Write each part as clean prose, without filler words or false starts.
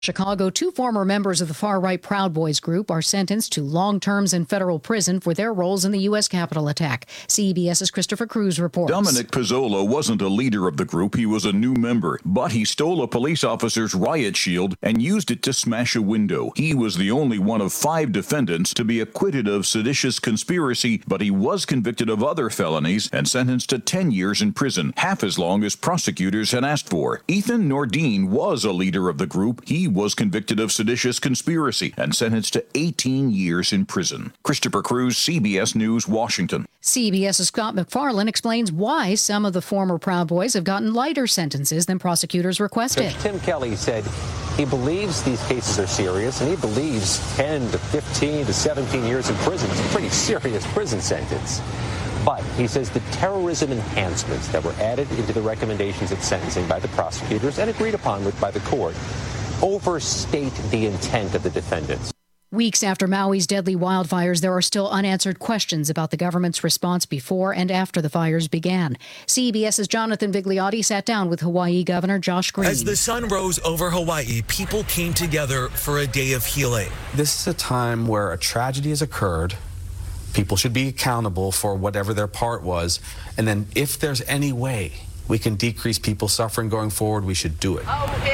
Chicago, 2 former members of the far-right Proud Boys group are sentenced to long terms in federal prison for their roles in the U.S. Capitol attack. CBS's Christopher Cruz reports. Dominic Pizzola wasn't a leader of the group. He was a new member, but he stole a police officer's riot shield and used it to smash a window. He was the only one of 5 defendants to be acquitted of seditious conspiracy, but he was convicted of other felonies and sentenced to 10 years in prison, half as long as prosecutors had asked for. Ethan Nordine was a leader of the group. He was convicted of seditious conspiracy and sentenced to 18 years in prison. Christopher Cruz, CBS News, Washington. CBS's Scott McFarlane explains why some of the former Proud Boys have gotten lighter sentences than prosecutors requested. Tim Kelly said he believes these cases are serious, and he believes 10 to 15 to 17 years in prison is a pretty serious prison sentence. But he says the terrorism enhancements that were added into the recommendations at sentencing by the prosecutors and agreed upon with by the court overstate the intent of the defendants. Weeks after Maui's deadly wildfires, there are still unanswered questions about the government's response before and after the fires began. CBS's Jonathan Vigliotti sat down with Hawaii Governor Josh Green. As the sun rose over Hawaii, people came together for a day of healing. This is a time where a tragedy has occurred. People should be accountable for whatever their part was. And then if there's any way we can decrease people's suffering going forward, we should do it.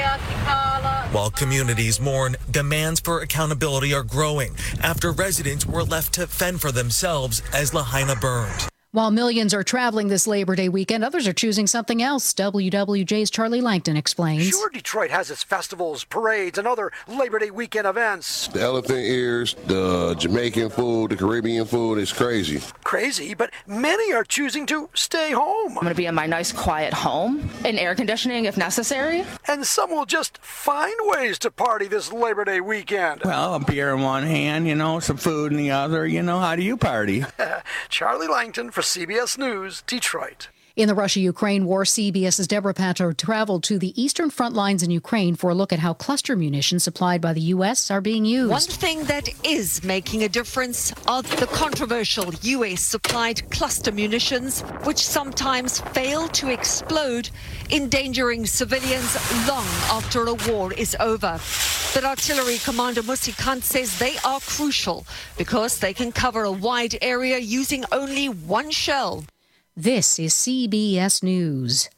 While communities mourn, demands for accountability are growing after residents were left to fend for themselves as Lahaina burned. While millions are traveling this Labor Day weekend, others are choosing something else. WWJ's Charlie Langton explains. Sure, Detroit has its festivals, parades, and other Labor Day weekend events. The elephant ears, the Jamaican food, the Caribbean food is crazy. Crazy, but many are choosing to stay home. I'm going to be in my nice, quiet home, in air conditioning if necessary. And some will just find ways to party this Labor Day weekend. Well, a beer in one hand, some food in the other. How do you party? Charlie Langton for CBS News, Detroit. In the Russia-Ukraine war, CBS's Deborah Pato traveled to the eastern front lines in Ukraine for a look at how cluster munitions supplied by the U.S. are being used. One thing that is making a difference are the controversial U.S.-supplied cluster munitions, which sometimes fail to explode, endangering civilians long after a war is over. But Artillery Commander Musi Kant says they are crucial because they can cover a wide area using only one shell. This is CBS News.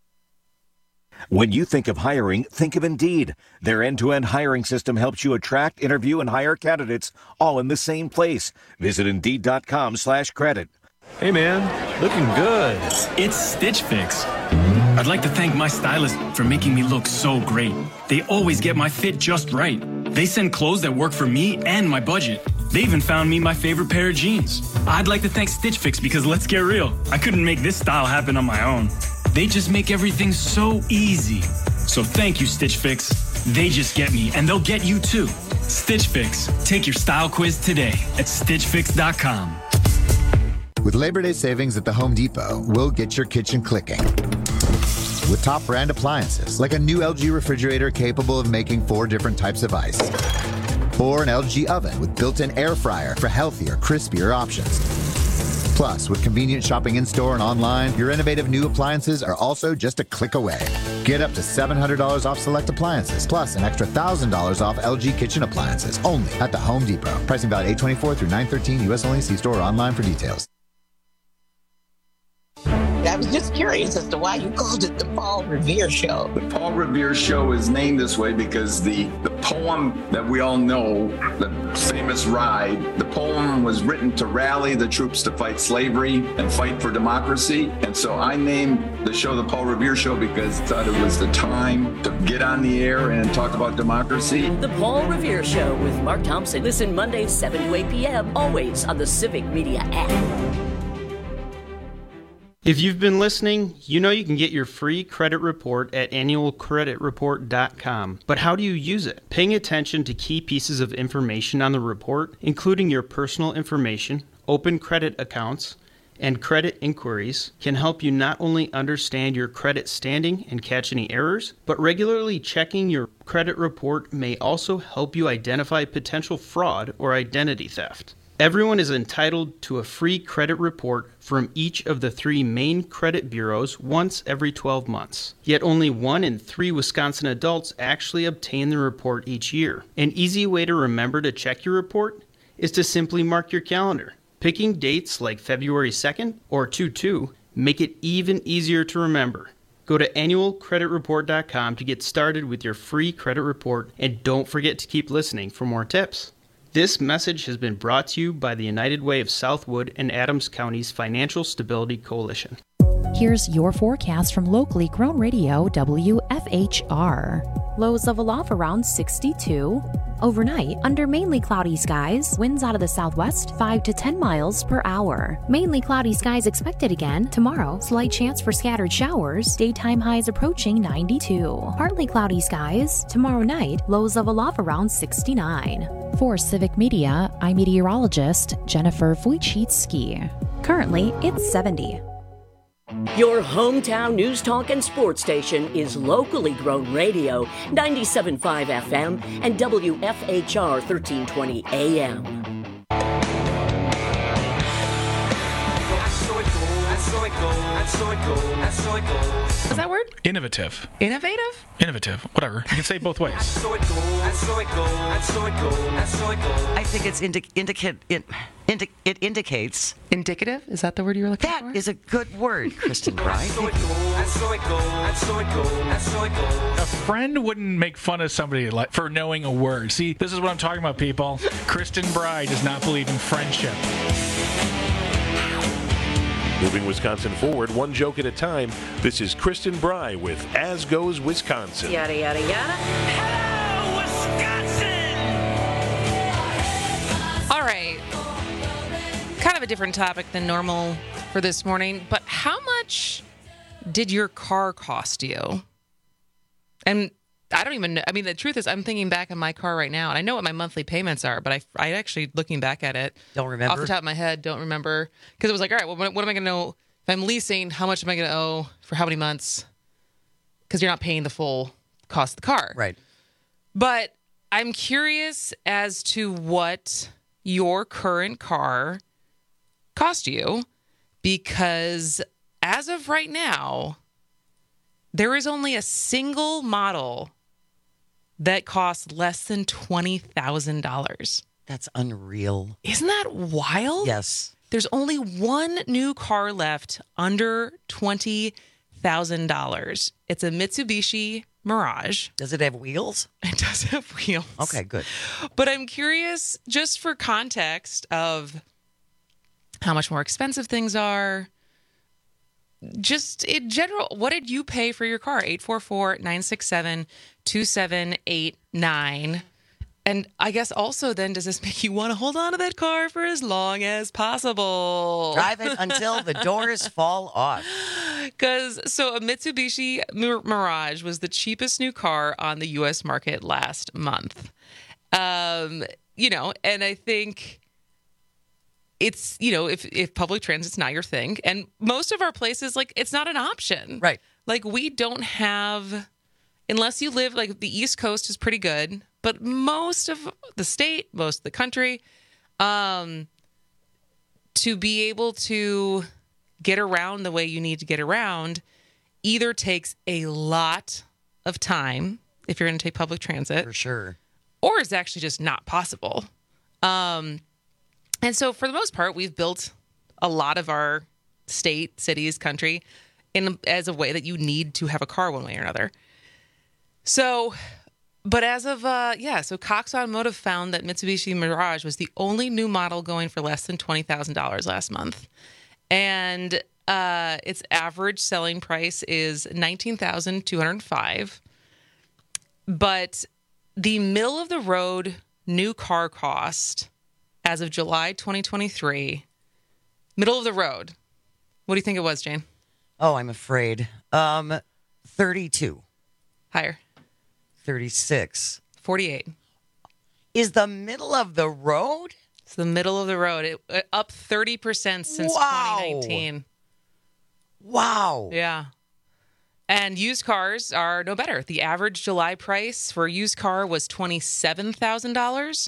When you think of hiring, think of Indeed. Their end-to-end hiring system helps you attract, interview, and hire candidates all in the same place. Visit Indeed.com/credit. Hey man, looking good. It's Stitch Fix. I'd like to thank my stylist for making me look so great. They always get my fit just right. They send clothes that work for me and my budget. They even found me my favorite pair of jeans. I'd like to thank Stitch Fix because let's get real, I couldn't make this style happen on my own. They just make everything so easy. So thank you, Stitch Fix. They just get me, and they'll get you too. Stitch Fix. Take your style quiz today at StitchFix.com. With Labor Day savings at the Home Depot, we'll get your kitchen clicking. With top brand appliances, like a new LG refrigerator capable of making 4 different types of ice. Or an LG oven with built-in air fryer for healthier, crispier options. Plus, with convenient shopping in-store and online, your innovative new appliances are also just a click away. Get up to $700 off select appliances, plus an extra $1,000 off LG kitchen appliances, only at the Home Depot. Pricing valid 8/24 through 9/13, U.S. only. See store or online for details. I was just curious as to why you called it the Paul Revere Show. The Paul Revere Show is named this way because the poem that we all know, the famous Ride, the poem was written to rally the troops to fight slavery and fight for democracy. And so I named the show the Paul Revere Show because I thought it was the time to get on the air and talk about democracy. The Paul Revere Show with Mark Thompson. Listen Mondays 7 to 8 p.m. always on the Civic Media app. If you've been listening, you know you can get your free credit report at annualcreditreport.com. But how do you use it? Paying attention to key pieces of information on the report, including your personal information, open credit accounts, and credit inquiries, can help you not only understand your credit standing and catch any errors, but regularly checking your credit report may also help you identify potential fraud or identity theft. Everyone is entitled to a free credit report from each of the 3 main credit bureaus once every 12 months. Yet only 1 in 3 Wisconsin adults actually obtain the report each year. An easy way to remember to check your report is to simply mark your calendar. Picking dates like February 2nd or 2/2 make it even easier to remember. Go to annualcreditreport.com to get started with your free credit report, and don't forget to keep listening for more tips. This message has been brought to you by the United Way of Southwood and Adams County's Financial Stability Coalition. Here's your forecast from locally grown radio WFHR. Lows level off around 62. Overnight, under mainly cloudy skies, winds out of the southwest 5 to 10 miles per hour. Mainly cloudy skies expected again. Tomorrow, slight chance for scattered showers. Daytime highs approaching 92. Partly cloudy skies. Tomorrow night, lows level off around 69. For Civic Media, I'm meteorologist Jennifer Wojcicki. Currently, it's 70. Your hometown news talk and sports station is locally grown radio, 97.5 FM and WFHR 1320 AM. Is that word? Innovative. Innovative? Innovative. Whatever. You can say it both ways. I think it's it indicates. Indicative? Is that the word you were looking for? That is a good word, Kristen Bry. A friend wouldn't make fun of somebody for knowing a word. See, this is what I'm talking about, people. Kristen Bry does not believe in friendship. Moving Wisconsin forward, one joke at a time, this is Kristen Bry with As Goes Wisconsin. Yada, yada, yada. Hello, Wisconsin! All right. Kind of a different topic than normal for this morning, but how much did your car cost you? And I don't even know. I mean, the truth is, I'm thinking back on my car right now, and I know what my monthly payments are, but I actually, looking back at it, don't remember. Off the top of my head, don't remember. Because it was like, all right, well, what am I going to know? If I'm leasing, how much am I going to owe for how many months? Because you're not paying the full cost of the car. Right. But I'm curious as to what your current car cost you, because as of right now, there is only a single model that costs less than $20,000. That's unreal. Isn't that wild? Yes. There's only one new car left under $20,000. It's a Mitsubishi Mirage. Does it have wheels? It does have wheels. Okay, good. But I'm curious, just for context of how much more expensive things are, just in general, what did you pay for your car? 844-967-2789. And I guess also then, does this make you want to hold on to that car for as long as possible? Drive it until the doors fall off. So a Mitsubishi Mirage was the cheapest new car on the U.S. market last month. And I think it's, if public transit's not your thing, and most of our places, like, it's not an option. Right. Like, we don't have, unless you live, like, the East Coast is pretty good, but most of the state, most of the country, to be able to get around the way you need to get around either takes a lot of time if you're going to take public transit. For sure. Or it's actually just not possible. And so for the most part, we've built a lot of our state, cities, country as a way that you need to have a car one way or another. So, but as of, so Cox Automotive found that Mitsubishi Mirage was the only new model going for less than $20,000 last month. And its average selling price is $19,205. But the middle of the road new car cost as of July 2023, middle of the road. What do you think it was, Jane? Oh, I'm afraid. 32. Higher. 36. 48. Is the middle of the road? It's the middle of the road. It up 30% since 2019. Wow. Yeah. And used cars are no better. The average July price for a used car was $27,000,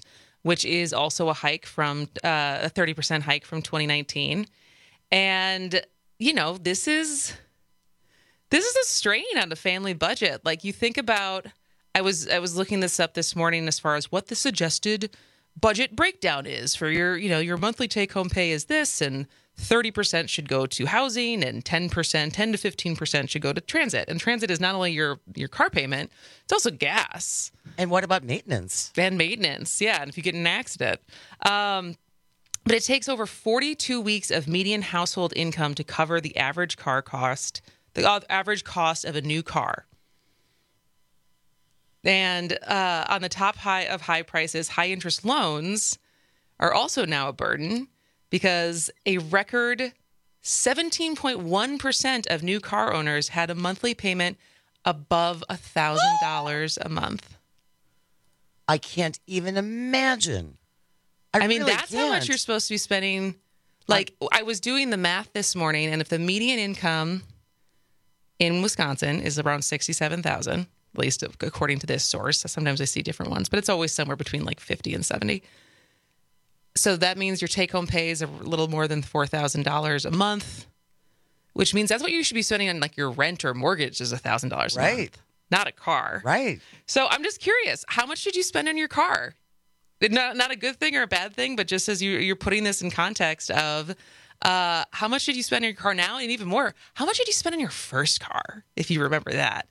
which is also a 30% hike from 2019. And, this is a strain on the family budget. Like, you think about, I was looking this up this morning as far as what the suggested budget breakdown is for your monthly take-home pay is this, and 30% should go to housing, and 10 to 15% should go to transit. And transit is not only your car payment, it's also gas. And what about maintenance? And maintenance, yeah. And if you get in an accident. But it takes over 42 weeks of median household income to cover the average cost of a new car. And on the top of high prices, high interest loans are also now a burden, because a record 17.1% of new car owners had a monthly payment above $1,000 a month. I can't even imagine. I mean, that's how much you're supposed to be spending. Like, I was doing the math this morning, and if the median income in Wisconsin is around $67,000, at least according to this source, sometimes I see different ones, but it's always somewhere between like 50 and 70. So that means your take-home pay is a little more than $4,000 a month, which means that's what you should be spending on, like, your rent or mortgage is $1,000 a month, not a car. Right. So I'm just curious, how much did you spend on your car? Not a good thing or a bad thing, but just as you're putting this in context of how much did you spend on your car now? And even more, how much did you spend on your first car, if you remember that?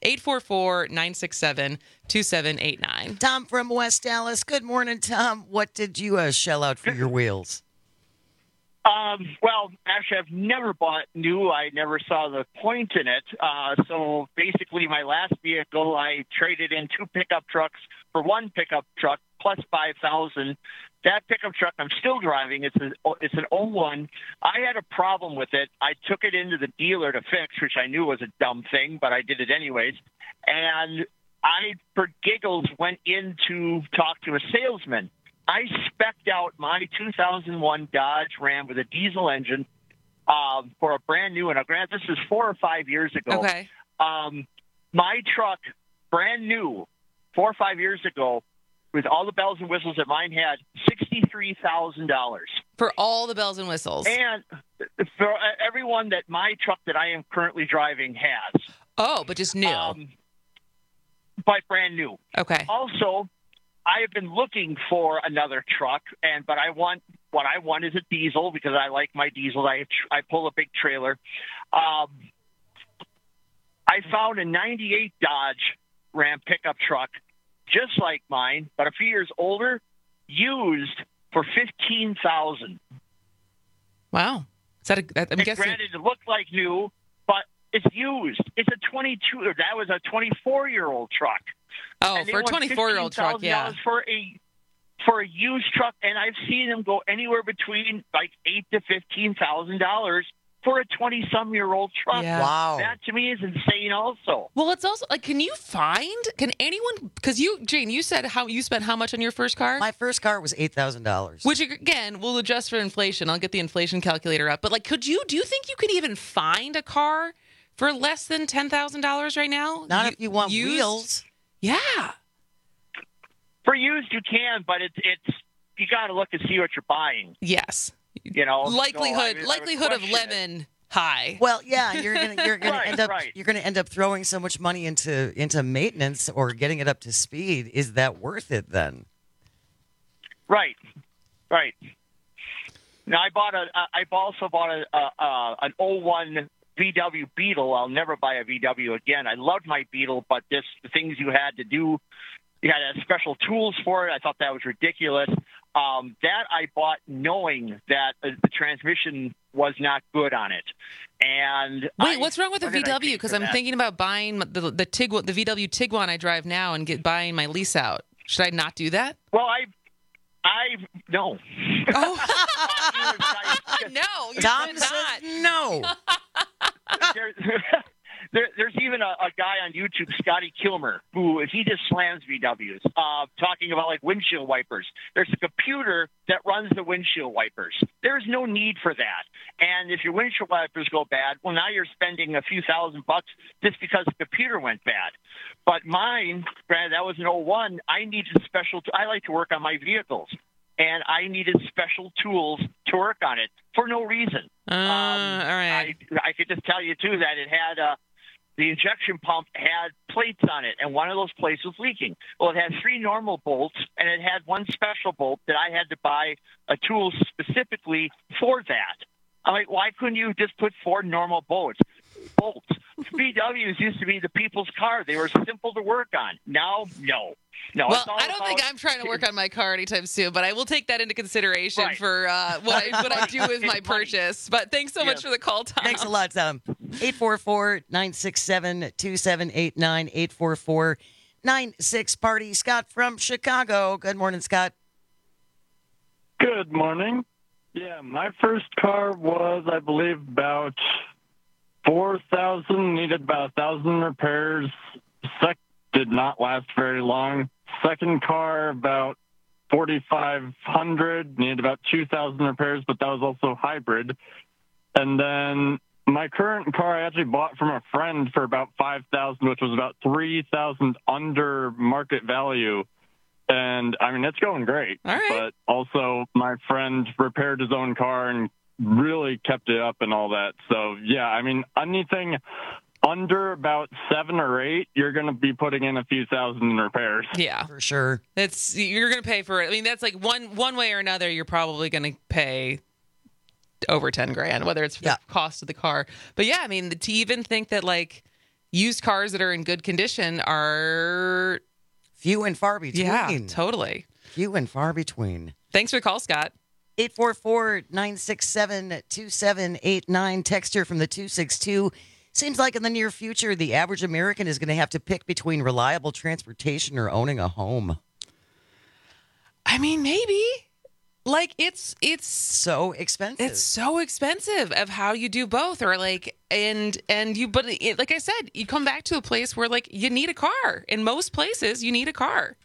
844-967-2789. Tom from West Dallas. Good morning, Tom. What did you shell out for your wheels? Well, actually, I've never bought new. I never saw the point in it. So basically, my last vehicle, I traded in 2 pickup trucks for 1 pickup truck plus $5,000. That pickup truck I'm still driving. It's an 01. I had a problem with it. I took it into the dealer to fix, which I knew was a dumb thing, but I did it anyways. And I, for giggles, went in to talk to a salesman. I spec'd out my 2001 Dodge Ram with a diesel engine for a brand new one. Granted, this is 4 or 5 years ago. Okay. My truck, brand new, 4 or 5 years ago, with all the bells and whistles that mine had, $63,000. For all the bells and whistles. And for everyone that my truck that I am currently driving has. Oh, but just new. But brand new. Okay. Also, I have been looking for another truck, but what I want is a diesel because I like my diesel. I pull a big trailer. I found a 98 Dodge Ram pickup truck just like mine, but a few years older, used for $15,000. Wow. Is that I'm guessing? Granted, it looked like new, but it's used. It's a 22. That was a 24-year-old truck. Oh, for a 24-year-old truck, yeah. For a used truck, and I've seen them go anywhere between like $8,000 to $15,000 for a 20-some-year-old truck. Yeah. Wow. That to me is insane also. Well, it's also like, can anyone, because Jane, you said you spent how much on your first car? My first car was $8,000. Which, again, we'll adjust for inflation. I'll get the inflation calculator up. But like, do you think you could even find a car for less than $10,000 right now? Not if you want wheels. Yeah. For used, you can, but it's you got to look and see what you're buying. Yes. Likelihood of lemon high. Well, yeah, you're gonna Right. you're gonna end up throwing so much money into maintenance or getting it up to speed. Is that worth it then? Right. Now I've also bought an 01 VW Beetle. I'll never buy a VW again. I loved my Beetle, but the things you had to do, you had to have special tools for it. I thought that was ridiculous. That I bought knowing that the transmission was not good on it. And wait, what's wrong with the VW? Because I'm thinking about buying the VW Tiguan I drive now and buying my lease out. Should I not do that? Well, no. Oh. No, you Tom should says not. no. There's even a guy on YouTube, Scotty Kilmer, who he just slams VWs, talking about like windshield wipers. There's a computer that runs the windshield wipers. There's no need for that. And if your windshield wipers go bad, well, now you're spending a few $1,000 just because the computer went bad. But mine, granted, that was an 01. I needed special. I like to work on my vehicles. and I needed special tools to work on it for no reason. All right. I could just tell you, too, that it had the injection pump had plates on it, and one of those plates was leaking. Well, it had 3 normal bolts, and it had one special bolt that I had to buy a tool specifically for that. I'm like, why couldn't you just put 4 normal bolts? VWs used to be the people's car. They were simple to work on. Now, no. Well, I don't think I'm trying to work on my car anytime soon, but I will take that into consideration for what I do with my purchase. But thanks so much for the call, Tom. Thanks a lot, Tom. 844-967-2789, 844-96-PARTY. Scott from Chicago. Good morning, Scott. Good morning. Yeah, my first car was, I believe, about 4,000, needed about 1,000 repairs. Did not last very long. Second car, about 4,500, needed about 2,000 repairs, but that was also hybrid. And then my current car I actually bought from a friend for about 5,000, which was about 3,000 under market value. And, I mean, it's going great. All right. But also my friend repaired his own car and really kept it up and all that. So, yeah, I mean, anything under about 7 or 8, you're going to be putting in a few thousand in repairs. Yeah, for sure. You're going to pay for it. I mean, that's like one way or another. You're probably going to pay over $10,000, whether it's for the cost of the car. But yeah, I mean, to even think that like used cars that are in good condition are few and far between. Yeah, totally. Few and far between. Thanks for the call, Scott. 844-967-2789. Text here from the 262. Seems like in the near future, the average American is going to have to pick between reliable transportation or owning a home. I mean, maybe. Like, it's so expensive. It's so expensive of how you do both. Or like, but like I said, you come back to a place where like you need a car. In most places, you need a car.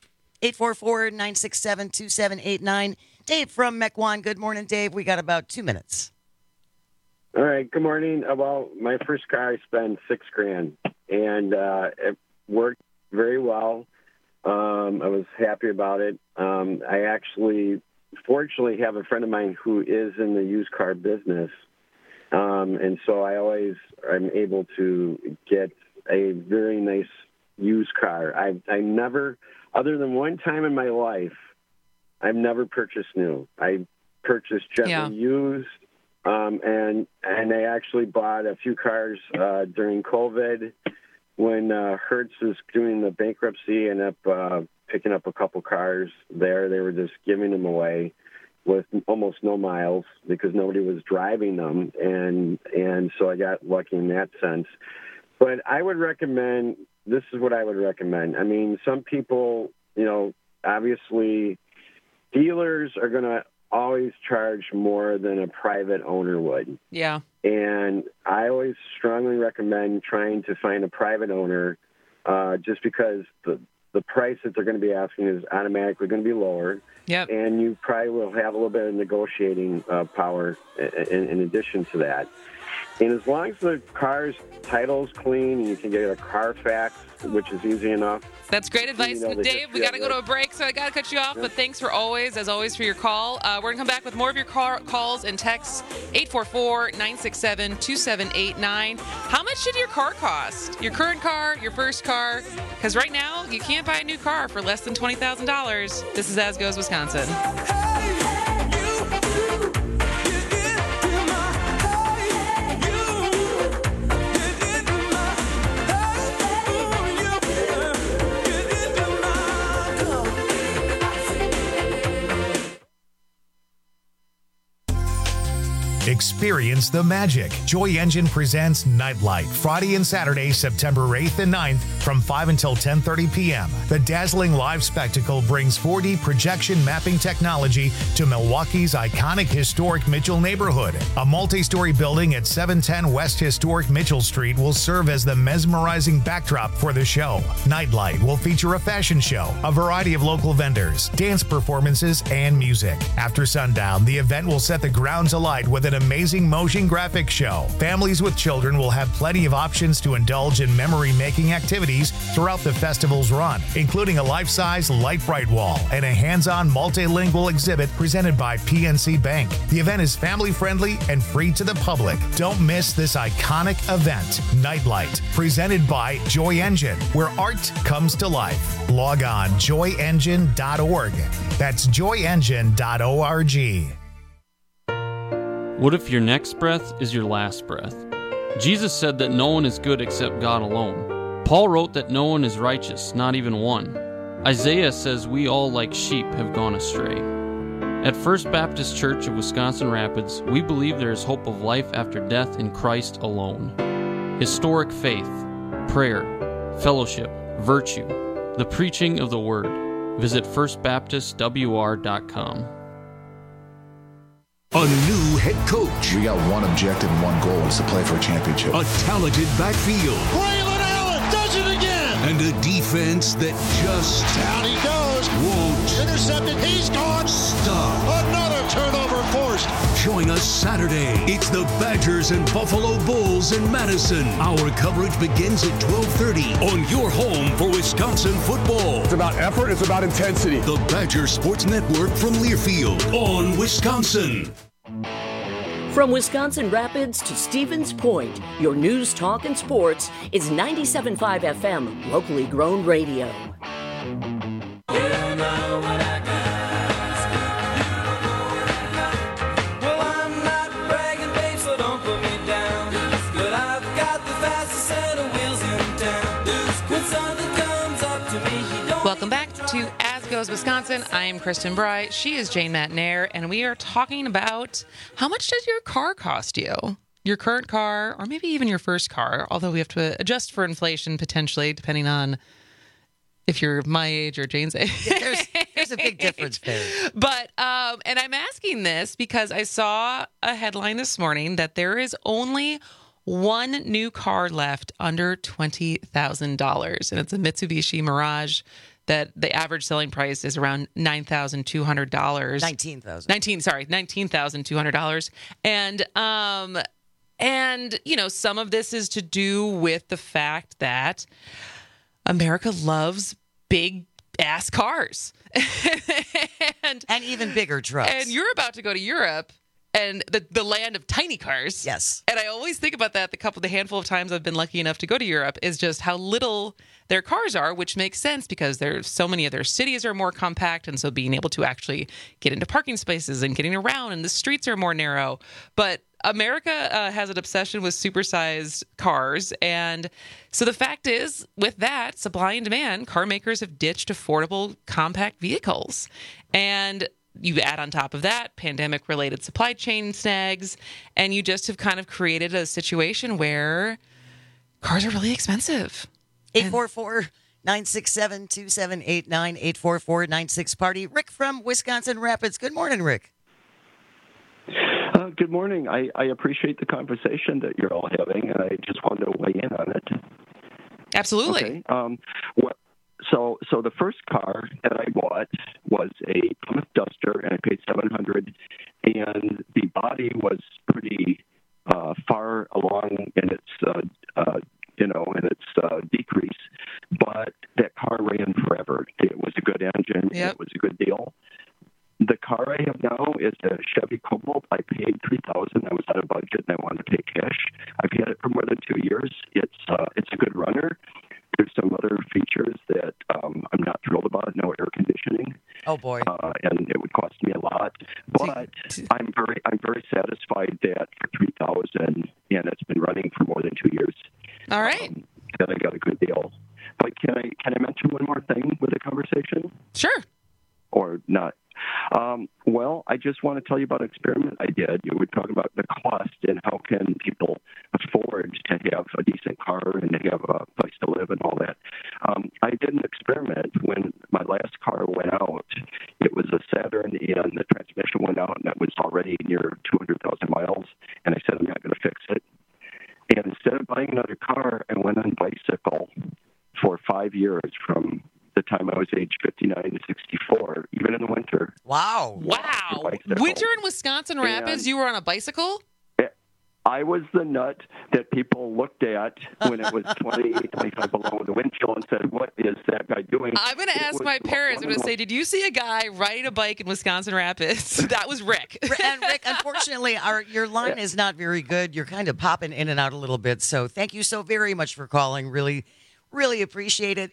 844-967-2789. Dave from Mequon. Good morning, Dave. We got about 2 minutes. All right. Good morning. Well, my first car, I spent $6,000, and it worked very well. I was happy about it. I actually, fortunately, have a friend of mine who is in the used car business, and so I always am able to get a very nice used car. I never, other than one time in my life, I've never purchased new. I purchased generally used. And I actually bought a few cars during COVID when Hertz was doing the bankruptcy. And up picking up a couple cars there. They were just giving them away with almost no miles because nobody was driving them, and so I got lucky in that sense. But I would recommend. This is what I would recommend. I mean, some people, obviously, dealers are going to always charge more than a private owner would. Yeah. And I always strongly recommend trying to find a private owner just because the price that they're going to be asking is automatically going to be lower. Yep. And you probably will have a little bit of negotiating power in addition to that. And as long as the car's title's clean and you can get a Carfax, which is easy enough. That's great advice, Dave. We got to go to a break, so I got to cut you off. But thanks for always, as always, for your call. We're going to come back with more of your calls and texts. 844-967-2789. How much did your car cost? Your current car, your first car? Because right now, you can't buy a new car for less than $20,000. This is As Goes Wisconsin. Experience the magic. Joy Engine presents Nightlight, Friday and Saturday, September 8th and 9th from 5 until 10:30 p.m. The dazzling live spectacle brings 4D projection mapping technology to Milwaukee's iconic historic Mitchell neighborhood. A multi-story building at 710 West Historic Mitchell Street will serve as the mesmerizing backdrop for the show. Nightlight will feature a fashion show, a variety of local vendors, dance performances, and music. After sundown, the event will set the grounds alight with an an amazing motion graphics show. Families with children will have plenty of options to indulge in memory-making activities throughout the festival's run, including a life-size Light Bright wall and a hands-on multilingual exhibit presented by PNC Bank. The event is family-friendly and free to the public. Don't miss this iconic event, Nightlight, presented by Joy Engine, where art comes to life. Log on joyengine.org. That's joyengine.org. What if your next breath is your last breath? Jesus said that no one is good except God alone. Paul wrote that no one is righteous, not even one. Isaiah says we all like sheep have gone astray. At First Baptist Church of Wisconsin Rapids, we believe there is hope of life after death in Christ alone. Historic faith, prayer, fellowship, virtue, the preaching of the Word. Visit firstbaptistwr.com. A new head coach. We got one objective and one goal, is to play for a championship. A talented backfield. Braylon Allen does it again. And a defense that just... Down he goes. Won't. Intercepted. He's gone. Stop. Another turnover forced. Join us Saturday. It's the Badgers and Buffalo Bulls in Madison. Our coverage begins at 12:30 on your home for Wisconsin football. It's about effort. It's about intensity. The Badger Sports Network from Learfield on Wisconsin. From Wisconsin Rapids to Stevens Point, your news, talk, and sports is 97.5 FM, locally grown radio. Welcome back to As Goes Wisconsin. I am Kristen Bry. She is Jane Matnair, and we are talking about how much does your car cost you? Your current car, or maybe even your first car, although we have to adjust for inflation potentially, depending on if you're my age or Jane's age. There's a big difference there. But, and I'm asking this because I saw a headline this morning that there is only one new car left under $20,000, and it's a Mitsubishi Mirage that the average selling price is around $9,200. $19,200. And you know, some of this is to do with the fact that America loves big ass cars and even bigger trucks. And you're about to go to Europe and the land of tiny cars. Yes. And I always think about that the handful of times I've been lucky enough to go to Europe is just how little their cars are, which makes sense because there's so many of their cities are more compact. And so being able to actually get into parking spaces and getting around and the streets are more narrow. But America has an obsession with supersized cars. And so the fact is, with that, supply and demand, car makers have ditched affordable compact vehicles. And you add on top of that pandemic-related supply chain snags, and you just have kind of created a situation where cars are really expensive. 844-967-2789, 844-96-PARTY. Rick from Wisconsin Rapids. Good morning, Rick. Good morning. I appreciate the conversation that you're all having, and I just wanted to weigh in on it. Absolutely. Okay. So the first car that I bought was a Plymouth Duster, and I paid $700, and the body was pretty far along in its decrease, but that car ran forever. It was a good engine. Yep. It was a good deal. The car I have now is a Chevy Cobalt. I paid $3,000. I was out of budget, and I wanted to pay cash. I've had it for more than 2 years. It's a good runner. There's some other features that I'm not thrilled about. No air conditioning. Oh boy! And it would cost me a lot. But I'm very satisfied that for $3,000, and it's been running for more than 2 years. All right. That I got a good deal. But can I mention one more thing with the conversation? Sure. Or not? Well, I just want to tell you about an experiment I did. You were talking about the cost and how can people afford to have a decent car and to have a place to live and all that. I did an experiment when my last car went out. It was a Saturn, and the transmission went out, and it was already near 200,000 miles. And I said, I'm not going to fix it. And instead of buying another car, I went on bicycle for 5 years from the time I was age 59 to 64, even even in the winter. Wow. Winter in Wisconsin Rapids, you were on a bicycle? I was the nut that people looked at when it was 20, 25 below the wind chill and said, what is that guy doing? I'm going to ask my parents. I'm going to say, did you see a guy riding a bike in Wisconsin Rapids? That was Rick. And Rick, unfortunately, your line is not very good. You're kind of popping in and out a little bit. So thank you so very much for calling. Really, really appreciate it.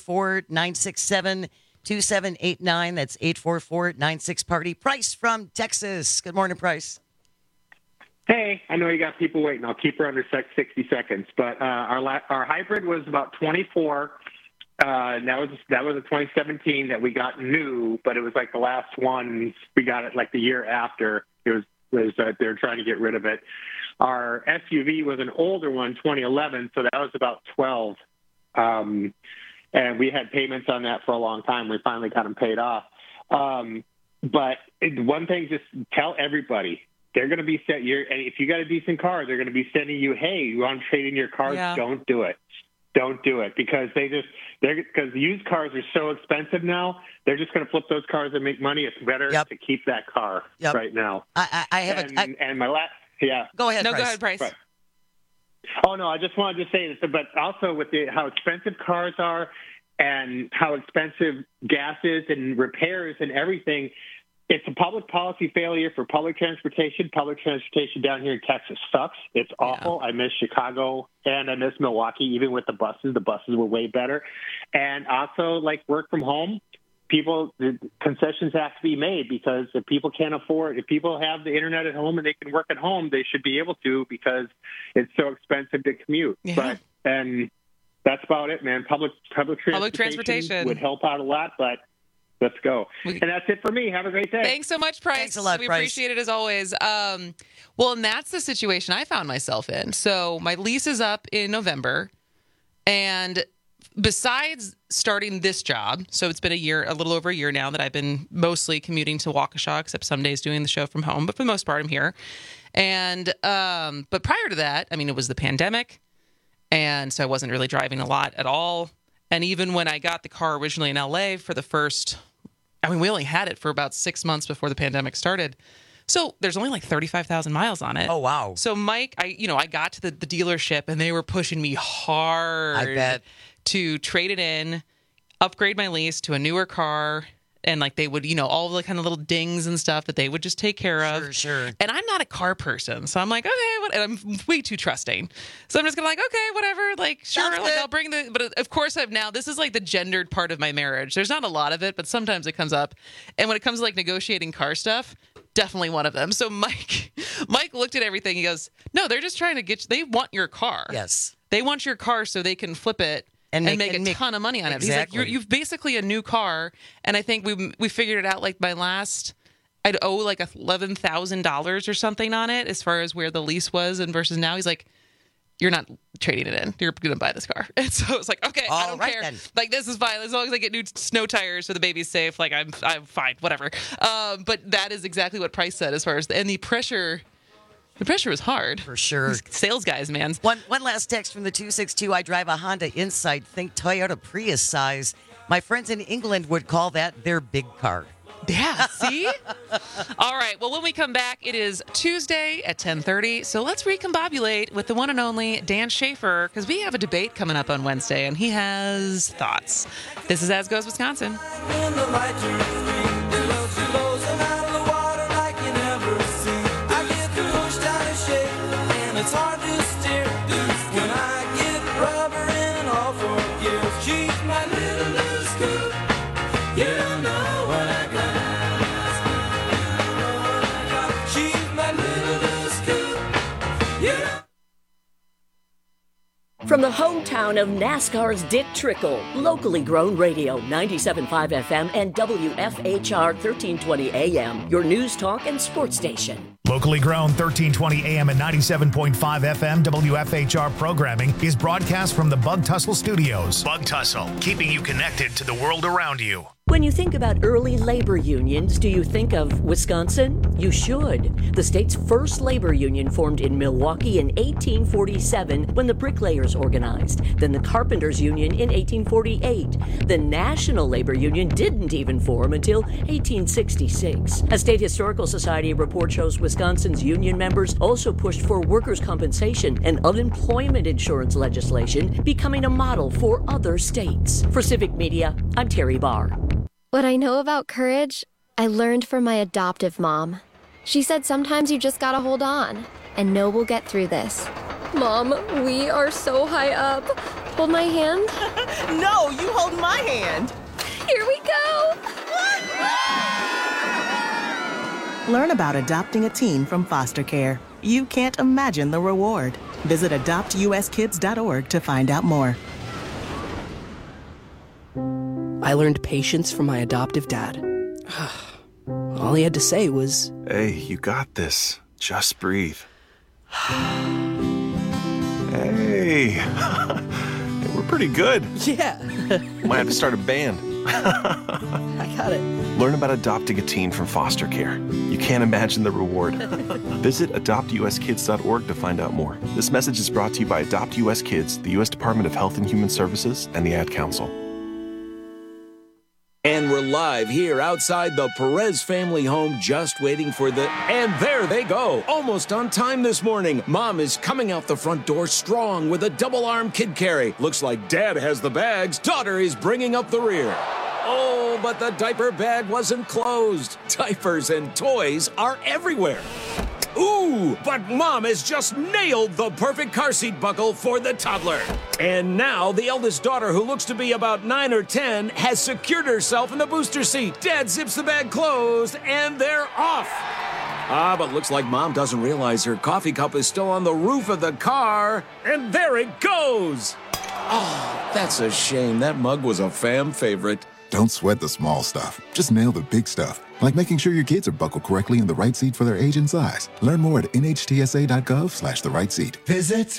844-967-2789. That's 844-96-PARTY. Price from Texas. Good morning, Price. Hey, I know you got people waiting. I'll keep her under 60 seconds. But our hybrid was about 24. That was a 2017 that we got new, but it was like the last one. We got it like the year after. It was they were trying to get rid of it. Our SUV was an older one, 2011, so that was about 12. And we had payments on that for a long time. We finally got them paid off. But one thing, just tell everybody. They're going to be and if you got a decent car, they're going to be sending you, hey, you want to trade in your car? Yeah. Don't do it. Don't do it because because used cars are so expensive now. They're just going to flip those cars and make money. It's better to keep that car right now. I have and my last, yeah. Go ahead. No, Price. Go ahead, Price. Right. Oh no, I just wanted to say this, but also with how expensive cars are and how expensive gas is and repairs and everything. It's a public policy failure for public transportation. Public transportation down here in Texas sucks. It's awful. I miss Chicago and I miss Milwaukee, even with the buses. The buses were way better. And also, like, work from home, the concessions have to be made because if people can't afford, if people have the internet at home and they can work at home, they should be able to because it's so expensive to commute. Yeah. And that's about it, man. Public transportation would help out a lot, but let's go. And that's it for me. Have a great day. Thanks so much, Price. Thanks a lot, we Price. Appreciate it as always. Well, and that's the situation I found myself in. So my lease is up in November. And besides starting this job, so it's been a little over a year now that I've been mostly commuting to Waukesha, except some days doing the show from home. But for the most part, I'm here. And but prior to that, I mean, it was the pandemic. And so I wasn't really driving a lot at all. And even when I got the car originally in LA for the first, we only had it for about 6 months before the pandemic started. So there's only like 35,000 miles on it. Oh, wow. So Mike, I got to the dealership and they were pushing me hard I bet. to trade it in, upgrade my lease to a newer car. And like they would, all the kind of little dings and stuff that they would just take care of. Sure. And I'm not a car person. So I'm like, okay, and I'm way too trusting. So I'm just going to okay, whatever. Like, sure, I'll bring but of course this is like the gendered part of my marriage. There's not a lot of it, but sometimes it comes up. And when it comes to like negotiating car stuff, definitely one of them. So Mike looked at everything. He goes, no, they're just trying to they want your car. Yes. They want your car so they can flip it. And make a ton of money on it. Exactly. He's like, you've basically a new car. And I think we figured it out, like my last, I'd owe like $11,000 or something on it as far as where the lease was and versus now. He's like, you're not trading it in. You're going to buy this car. And so it's like, okay, I don't care. Then. Like, this is fine. As long as I get new snow tires so the baby's safe, like I'm fine, whatever. But that is exactly what Price said as far as, and the pressure... The pressure was hard. For sure. These sales guys, man. One last text from the 262. I drive a Honda Insight. Think Toyota Prius size. My friends in England would call that their big car. Yeah, see? All right. Well, when we come back, it is Tuesday at 10:30. So let's recombobulate with the one and only Dan Schaefer because we have a debate coming up on Wednesday, and he has thoughts. This is As Goes Wisconsin. It's hard to steer when I get rubber in all 4 gears. She's my little loose scoop. You don't know what I got. She's my little loose scoop. From the hometown of NASCAR's Dick Trickle, locally grown radio, 97.5 FM and WFHR 1320 AM, your news talk and sports station. Locally grown 1320 AM and 97.5 FM WFHR programming is broadcast from the Bug Tussle Studios. Bug Tussle, keeping you connected to the world around you. When you think about early labor unions, do you think of Wisconsin? You should. The state's first labor union formed in Milwaukee in 1847 when the bricklayers organized, then the carpenters union in 1848. The National Labor Union didn't even form until 1866. A State Historical Society report shows Wisconsin's union members also pushed for workers' compensation and unemployment insurance legislation, becoming a model for other states. For Civic Media, I'm Terry Barr. What I know about courage, I learned from my adoptive mom. She said sometimes you just gotta hold on and know we'll get through this. Mom, we are so high up. Hold my hand. No, you hold my hand. Here we go. Learn about adopting a teen from foster care. You can't imagine the reward. Visit adoptuskids.org to find out more. I learned patience from my adoptive dad. All he had to say was, "Hey, you got this. Just breathe." Hey, we're pretty good. Yeah. Might have to start a band. I got it. Learn about adopting a teen from foster care. You can't imagine the reward. Visit adoptuskids.org to find out more. This message is brought to you by Adopt US Kids, the U.S. Department of Health and Human Services, and the Ad Council. And we're live here outside the Perez family home, just waiting for the... And there they go, almost on time this morning. Mom is coming out the front door strong with a double-arm kid carry. Looks like Dad has the bags. Daughter is bringing up the rear. Oh, but the diaper bag wasn't closed. Diapers and toys are everywhere. Ooh, but Mom has just nailed the perfect car seat buckle for the toddler. And now the eldest daughter, who looks to be about 9 or 10, has secured herself in the booster seat. Dad zips the bag closed, and they're off. But looks like Mom doesn't realize her coffee cup is still on the roof of the car. And there it goes. Oh, that's a shame. That mug was a fam favorite. Don't sweat the small stuff. Just nail the big stuff, like making sure your kids are buckled correctly in the right seat for their age and size. Learn more at nhtsa.gov/the right seat. Visit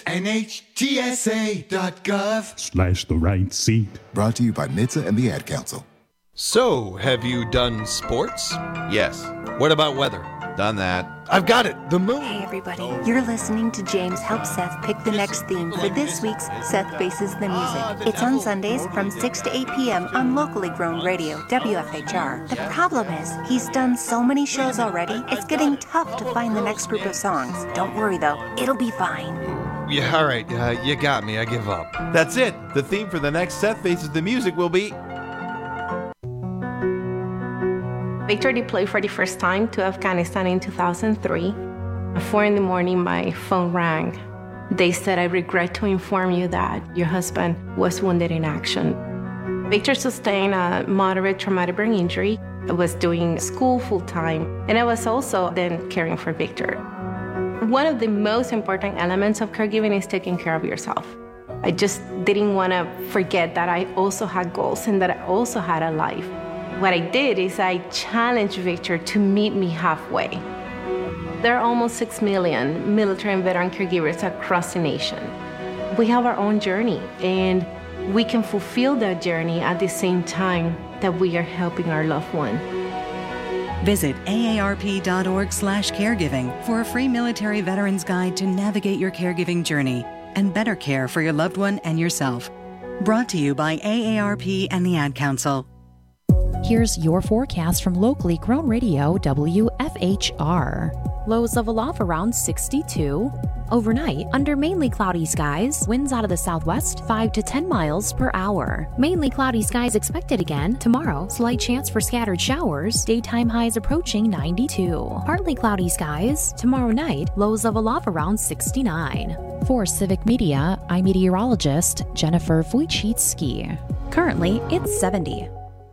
nhtsa.gov/ the right seat. Brought to you by NHTSA and the Ad Council. So, have you done sports? Yes. What about weather? Done that. I've got it. The moon. Hey, everybody. You're listening to James help Seth pick the next theme for this week's Seth Faces the Music. It's on Sundays from 6 to 8 p.m. on locally grown radio, WFHR. The problem is, he's done so many shows already, it's getting tough to find the next group of songs. Don't worry, though. It'll be fine. Yeah, all right. You got me. I give up. That's it. The theme for the next Seth Faces the Music will be... Victor deployed for the first time to Afghanistan in 2003. At 4 a.m, my phone rang. They said, "I regret to inform you that your husband was wounded in action." Victor sustained a moderate traumatic brain injury. I was doing school full-time, and I was also then caring for Victor. One of the most important elements of caregiving is taking care of yourself. I just didn't want to forget that I also had goals and that I also had a life. What I did is I challenged Victor to meet me halfway. There are almost 6 million military and veteran caregivers across the nation. We have our own journey, and we can fulfill that journey at the same time that we are helping our loved one. Visit aarp.org/caregiving for a free military veterans guide to navigate your caregiving journey and better care for your loved one and yourself. Brought to you by AARP and the Ad Council. Here's your forecast from locally grown radio WFHR. Lows level off around 62. Overnight, under mainly cloudy skies, winds out of the southwest 5 to 10 miles per hour. Mainly cloudy skies expected again. Tomorrow, slight chance for scattered showers. Daytime highs approaching 92. Partly cloudy skies. Tomorrow night, lows level off around 69. For Civic Media, I'm meteorologist Jennifer Wojcicki. Currently, it's 70.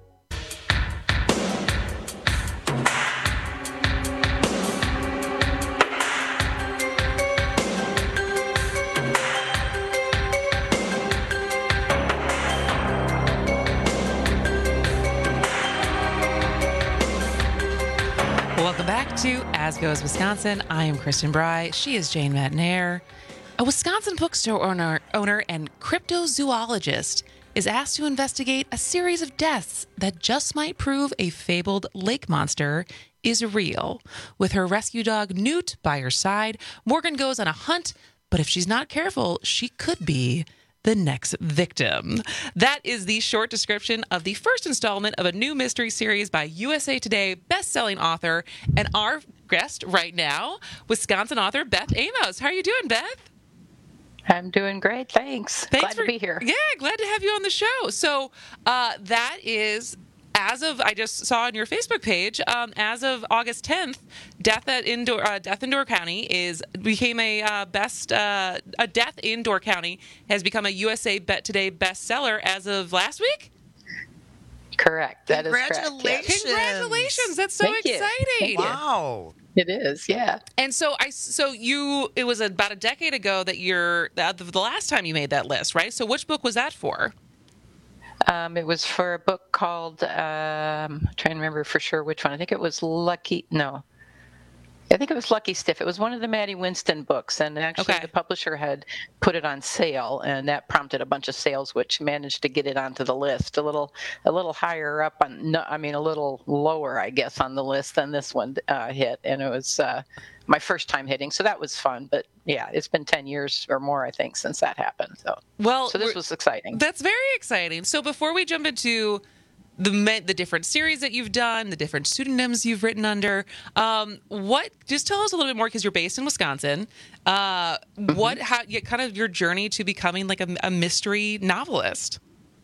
Welcome back to As Goes Wisconsin. I am Kristen Bry. She is Jane Matnair. A Wisconsin bookstore owner and cryptozoologist is asked to investigate a series of deaths that just might prove a fabled lake monster is real. With her rescue dog Newt by her side, Morgan goes on a hunt, but if she's not careful, she could be the next victim. That is the short description of the first installment of a new mystery series by USA Today best-selling author and our guest right now, Wisconsin author Beth Amos. How are you doing, Beth? I'm doing great. Thanks glad to be here. Yeah, glad to have you on the show. So that is, as of, I just saw on your Facebook page, as of August 10th, Death in Door County became a Death in Door County has become a USA Today bestseller as of last week. Correct. That is correct. Congratulations! Congratulations! That's so Thank you. exciting. Thank you. Wow. It is, yeah. And so it was about a decade ago that the last time you made that list, right? So which book was that for? It was for a book called, I'm trying to remember for sure which one. I think it was Lucky Stiff. It was one of the Maddie Winston books, and actually the publisher had put it on sale, and that prompted a bunch of sales, which managed to get it onto the list. A little higher up a little lower, I guess, on the list than this one hit, and it was my first time hitting, so that was fun. But yeah, it's been 10 years or more, I think, since that happened. So this was exciting. That's very exciting. So before we jump into the different series that you've done, the different pseudonyms you've written under, just tell us a little bit more, because you're based in Wisconsin. How kind of your journey to becoming like a mystery novelist?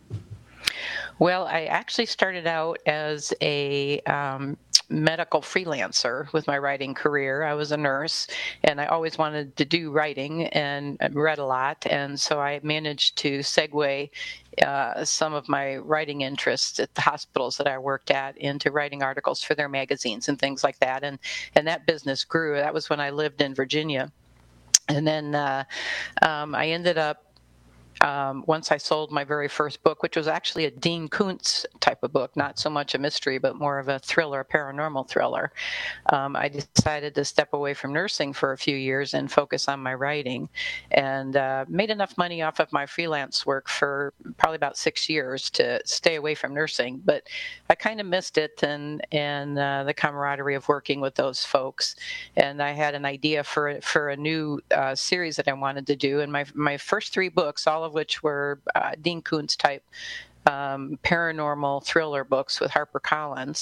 Well, I actually started out as a medical freelancer with my writing career. I was a nurse, and I always wanted to do writing and read a lot, and so I managed to segue some of my writing interests at the hospitals that I worked at into writing articles for their magazines and things like that, and that business grew. That was when I lived in Virginia, and then I ended up once I sold my very first book, which was actually a Dean Koontz type of book, not so much a mystery, but more of a thriller, a paranormal thriller. I decided to step away from nursing for a few years and focus on my writing, and made enough money off of my freelance work for probably about 6 years to stay away from nursing. But I kind of missed it and the camaraderie of working with those folks. And I had an idea for a new series that I wanted to do. And my first 3 books, all of which were Dean Koontz type paranormal thriller books with HarperCollins.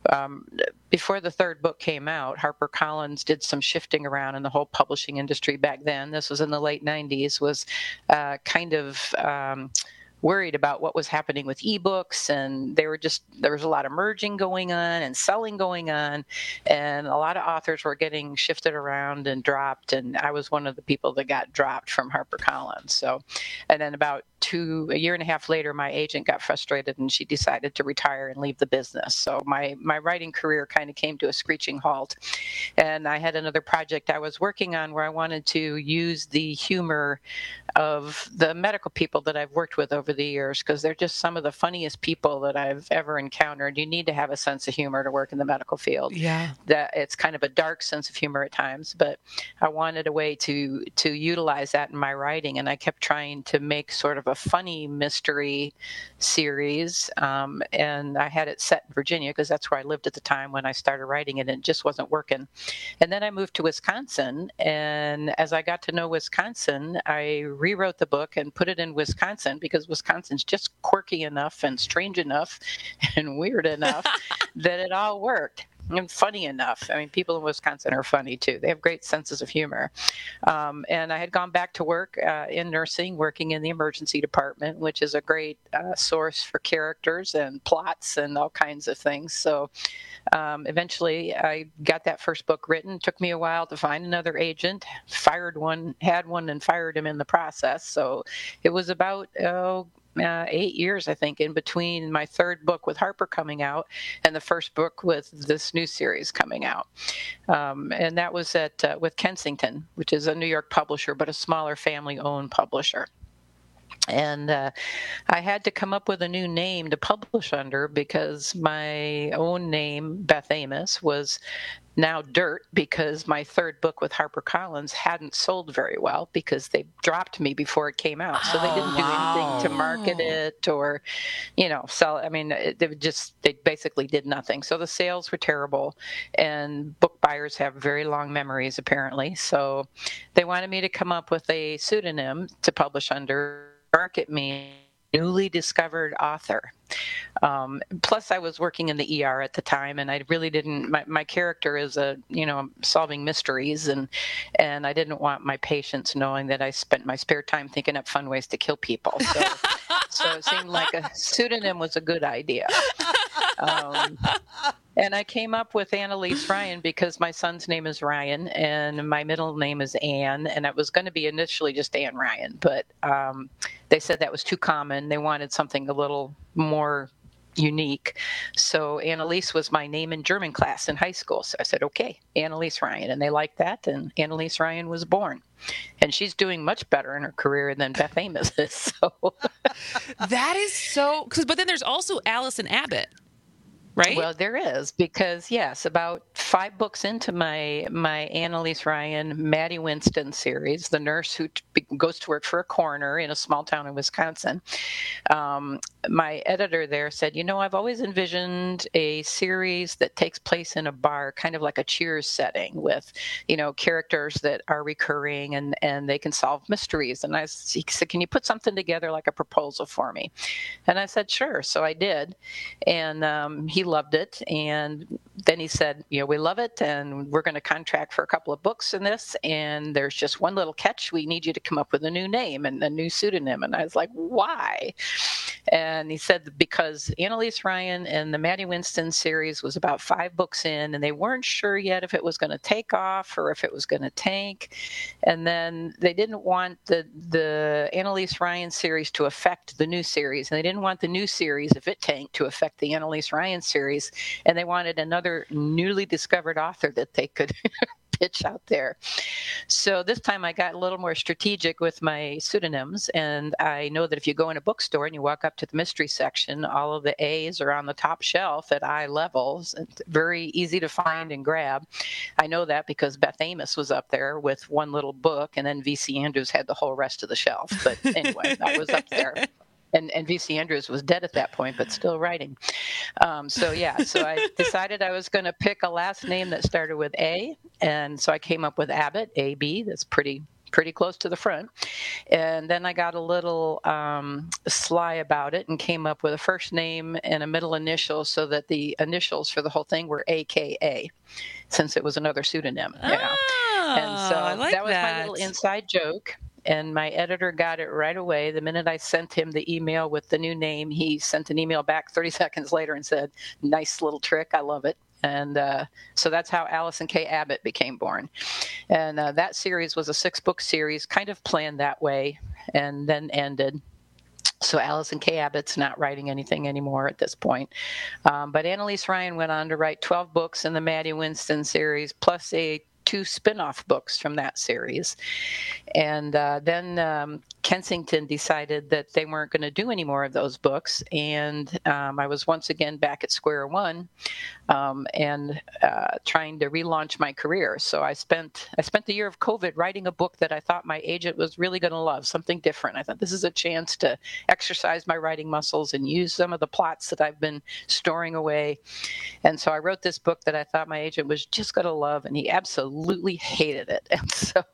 Before the 3rd book came out, HarperCollins did some shifting around in the whole publishing industry back then. This was in the late 90s, was kind of worried about what was happening with ebooks, and there was a lot of merging going on and selling going on, and a lot of authors were getting shifted around and dropped, and I was one of the people that got dropped from HarperCollins. So, and then about a year and a half later, my agent got frustrated and she decided to retire and leave the business. So my writing career kind of came to a screeching halt. And I had another project I was working on where I wanted to use the humor of the medical people that I've worked with over the years, because they're just some of the funniest people that I've ever encountered. You need to have a sense of humor to work in the medical field. Yeah. That it's kind of a dark sense of humor at times, but I wanted a way to utilize that in my writing, and I kept trying to make sort of a funny mystery series, and I had it set in Virginia because that's where I lived at the time when I started writing it, and it just wasn't working. And then I moved to Wisconsin, and as I got to know Wisconsin, I rewrote the book and put it in Wisconsin because Wisconsin's just quirky enough and strange enough and weird enough that it all worked. And funny enough. I mean, people in Wisconsin are funny too. They have great senses of humor. And I had gone back to work in nursing, working in the emergency department, which is a great source for characters and plots and all kinds of things. So eventually I got that first book written. It took me a while to find another agent, had one and fired him in the process. So it was about 8 years, I think, in between my 3rd book with Harper coming out and the first book with this new series coming out. And that was with Kensington, which is a New York publisher, but a smaller family-owned publisher. And I had to come up with a new name to publish under because my own name, Beth Amos, was now dirt because my third book with HarperCollins hadn't sold very well because they dropped me before it came out. So they didn't do anything to market it or, sell. I mean, they basically did nothing. So the sales were terrible, and book buyers have very long memories apparently. So they wanted me to come up with a pseudonym to publish under, market me newly discovered author. Plus, I was working in the ER at the time, and I really didn't. My character is solving mysteries, and I didn't want my patients knowing that I spent my spare time thinking up fun ways to kill people. So it seemed like a pseudonym was a good idea. And I came up with Annalise Ryan because my son's name is Ryan and my middle name is Ann, and it was going to be initially just Ann Ryan, but they said that was too common. They wanted something a little more unique. So Annalise was my name in German class in high school. So I said, okay, Annalise Ryan. And they liked that, and Annalise Ryan was born. And she's doing much better in her career than Beth Amos is. So that is so, but then there's also Allison Abbott. Right? Well, there is because, yes, about 5 books into my Annalise Ryan, Maddie Winston series, the nurse who goes to work for a coroner in a small town in Wisconsin, my editor there said, I've always envisioned a series that takes place in a bar, kind of like a Cheers setting with, characters that are recurring and they can solve mysteries. And he said, can you put something together like a proposal for me? And I said, sure. So I did. And he loved it, and then he said, we love it, and we're going to contract for a couple of books in this, and there's just one little catch. We need you to come up with a new name and a new pseudonym. And I was like, why? And he said, because Annalise Ryan and the Maddie Winston series was about 5 books in, and they weren't sure yet if it was going to take off or if it was going to tank. And then they didn't want the Annalise Ryan series to affect the new series, and they didn't want the new series, if it tanked, to affect the Annalise Ryan series, and they wanted another newly discovered author that they could pitch out there. So this time I got a little more strategic with my pseudonyms, and I know that if you go in a bookstore and you walk up to the mystery section, all of the A's are on the top shelf at eye levels. It's very easy to find and grab. I know that because Beth Amos was up there with one little book, and then V.C. Andrews had the whole rest of the shelf. But anyway, I was up there. And V.C. Andrews was dead at that point, but still writing. So I decided I was going to pick a last name that started with A. And so I came up with Abbott, A-B. That's pretty close to the front. And then I got a little sly about it and came up with a first name and a middle initial so that the initials for the whole thing were AKA, since it was another pseudonym. And so that was my little inside joke. And my editor got it right away. The minute I sent him the email with the new name, he sent an email back 30 seconds later and said, nice little trick. I love it. And so that's how Allison K. Abbott became born. And that series was a 6-book series, kind of planned that way, and then ended. So Allison K. Abbott's not writing anything anymore at this point. But Annalise Ryan went on to write 12 books in the Maddie Winston series, plus 2 spin-off books from that series. And then Kensington decided that they weren't going to do any more of those books. And I was once again back at square one and trying to relaunch my career. So I spent the year of COVID writing a book that I thought my agent was really going to love, something different. I thought this is a chance to exercise my writing muscles and use some of the plots that I've been storing away. And so I wrote this book that I thought my agent was just going to love, and he absolutely hated it. And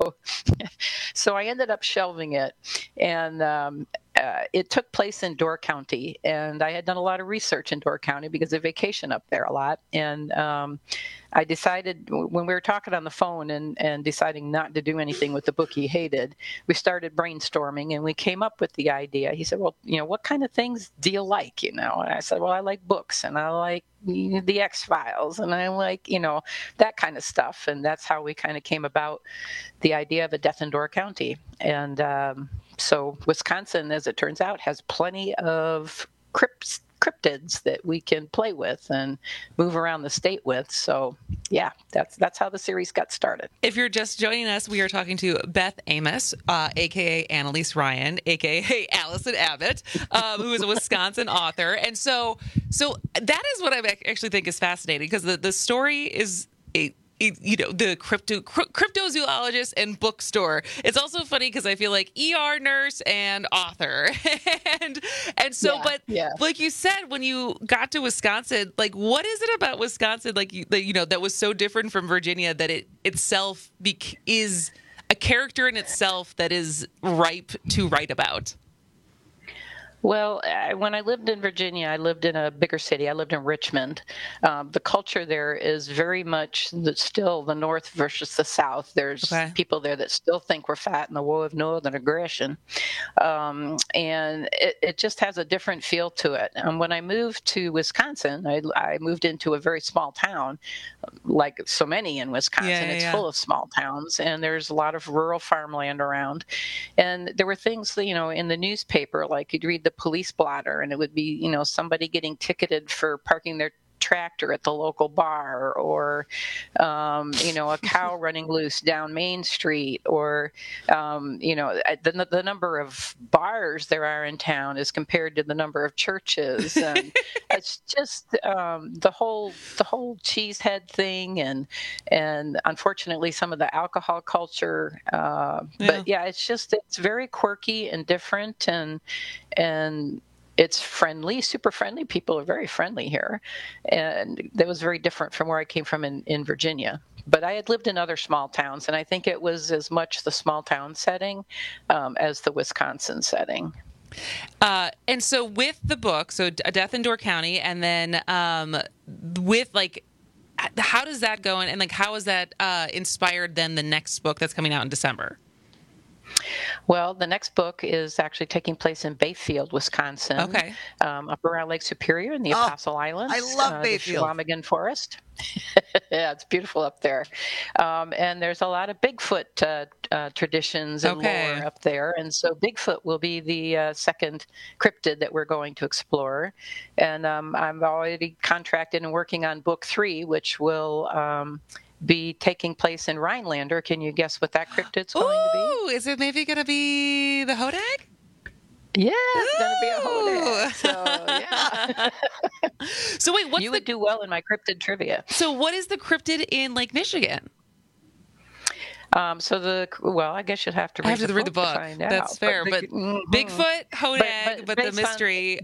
so I ended up shelving it. And it took place in Door County, and I had done a lot of research in Door County because I vacation up there a lot. And I decided, when we were talking on the phone and deciding not to do anything with the book he hated, we started brainstorming, and we came up with the idea. He said, well, what kind of things do you like? And I said, well, I like books, and I like the X-Files, and I like, that kind of stuff. And that's how we kind of came about the idea of A Death in Door County. And so Wisconsin, as it turns out, has plenty of cryptids that we can play with and move around the state with. So yeah, that's how the series got started. If you're just joining us, we are talking to Beth Amos, a.k.a. Annalise Ryan, a.k.a. Allison Abbott, who is a Wisconsin author. And so that is what I actually think is fascinating, because the story is the cryptozoologist and bookstore. It's also funny because I feel like ER nurse and author. and so, like you said, when you got to Wisconsin, like, what is it about Wisconsin, like, that was so different from Virginia that it itself is a character in itself that is ripe to write about? Well, when I lived in Virginia, I lived in a bigger city. I lived in Richmond. The culture there is very much still the North versus the South. There's people there that still think we're fat in the war of Northern aggression. And it just has a different feel to it. And when I moved to Wisconsin, I moved into a very small town, like so many in Wisconsin. It's full of small towns, and there's a lot of rural farmland around. And there were things, in the newspaper, like you'd read the police blotter, and it would be, somebody getting ticketed for parking their tractor at the local bar, or a cow running loose down Main Street, or the number of bars there are in town is compared to the number of churches, and it's just the whole cheesehead thing, and unfortunately some of the alcohol culture, but it's very quirky and different, and it's friendly, super friendly. People are very friendly here. And that was very different from where I came from in Virginia. But I had lived in other small towns, and I think it was as much the small town setting as the Wisconsin setting. And so with the book, so A Death in Door County, and then with, like, how does that go? And like, how is that inspired then the next book that's coming out in December? Well, the next book is actually taking place in Bayfield, Wisconsin. Okay. Up around Lake Superior in the Apostle Islands. I love Bayfield. The Chequamegon Forest. Yeah, it's beautiful up there. And there's a lot of Bigfoot traditions and lore up there. And so Bigfoot will be the second cryptid that we're going to explore. And I'm already contracted and working on book 3, which will be taking place in Rhinelander. Can you guess what that cryptid's going to be? Is it maybe going to be the Hodag? Yeah, it's going to be a Hodag. So, yeah. So wait, you would do well in my cryptid trivia. So what is the cryptid in Lake Michigan? I guess you'd have to read the book. To find That's out. fair. But Bigfoot, Hodag, but the mystery.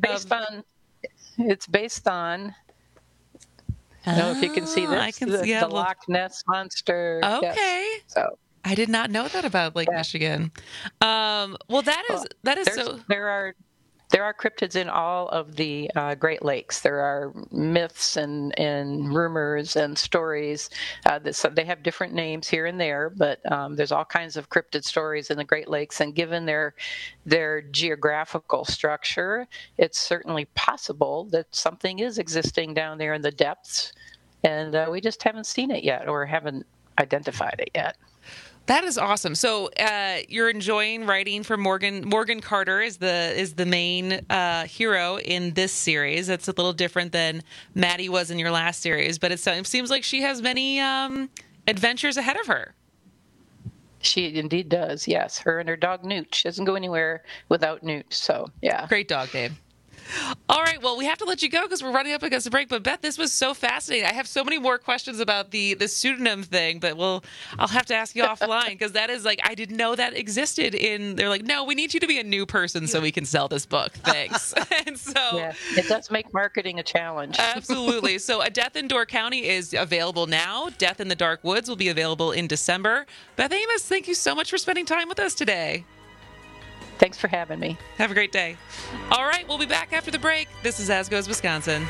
It's based on. I don't know if you can see this. I can see the Loch Ness Monster. Okay. Yes. So I did not know that about Lake Michigan. Well, that is so. There are cryptids in all of the Great Lakes. There are myths and rumors and stories. They have different names here and there, but there's all kinds of cryptid stories in the Great Lakes. And given their geographical structure, it's certainly possible that something is existing down there in the depths, and we just haven't seen it yet or haven't identified it yet. That is awesome. So you're enjoying writing for Morgan. Morgan Carter is the main hero in this series. It's a little different than Maddie was in your last series, but it seems like she has many adventures ahead of her. She indeed does, yes. Her and her dog Newt. She doesn't go anywhere without Newt, so yeah. Great dog, Dave. All right, well, we have to let you go because we're running up against the break. But Beth, this was so fascinating. I have so many more questions about the pseudonym thing, but I'll have to ask you offline because that is like, I didn't know that existed. They're like, no, we need you to be a new person so we can sell this book. Thanks. And so it does make marketing a challenge. Absolutely. So A Death in Door County is available now. Death in the Dark Woods will be available in December. Beth Amos, thank you so much for spending time with us today. Thanks for having me. Have a great day. All right, we'll be back after the break. This is As Goes Wisconsin.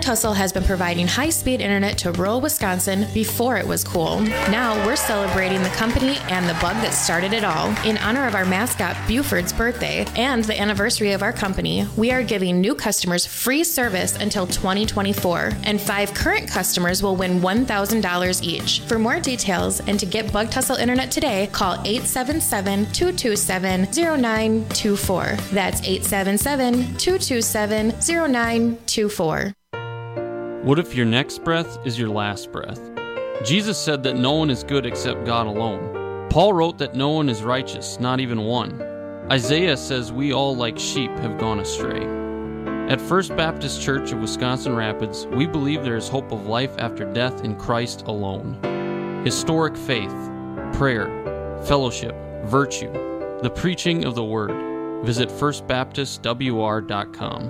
Tussle has been providing high-speed internet to rural Wisconsin before it was cool. Now we're celebrating the company and the bug that started it all. In honor of our mascot Buford's birthday and the anniversary of our company, we are giving new customers free service until 2024, and 5 current customers will win $1,000 each. For more details and to get Bug Tussle internet today, call 877-227-0924. That's 877-227-0924. What if your next breath is your last breath? Jesus said that no one is good except God alone. Paul wrote that no one is righteous, not even one. Isaiah says we all like sheep have gone astray. At First Baptist Church of Wisconsin Rapids, we believe there is hope of life after death in Christ alone. Historic faith, prayer, fellowship, virtue, the preaching of the Word. Visit firstbaptistwr.com.